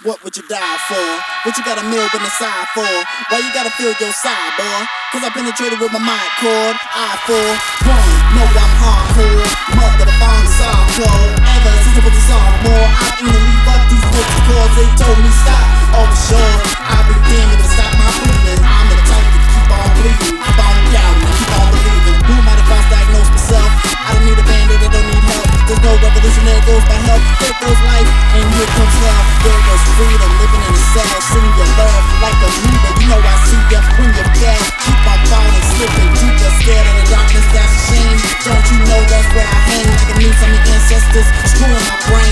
What would you die for? What you got a meal in the side for? Why you gotta feel your side, boy? Cause I penetrated with my mic cord. I for one, know I'm hardcore. Motherfucking softcore. Ever since I was a sophomore, I easily fucked these niggas cause they told me stop. Oh sure, I'll be damned to stop my bleeding. I'm the type to keep on bleeding, keep on doubting, and keep on believing. No matter if I diagnose myself, I don't need a bandit, I don't need help. There's no revolution that goes by help. There goes life, and here comes hell. There goes freedom, living in a cell, singular, like a amoeba. You know I see ya when you're dead. Keep on falling, slipping deeper, scared of the darkness. That's a shame. Don't you know that's where I hang? Like a noose on the ancestors, screwing my brain.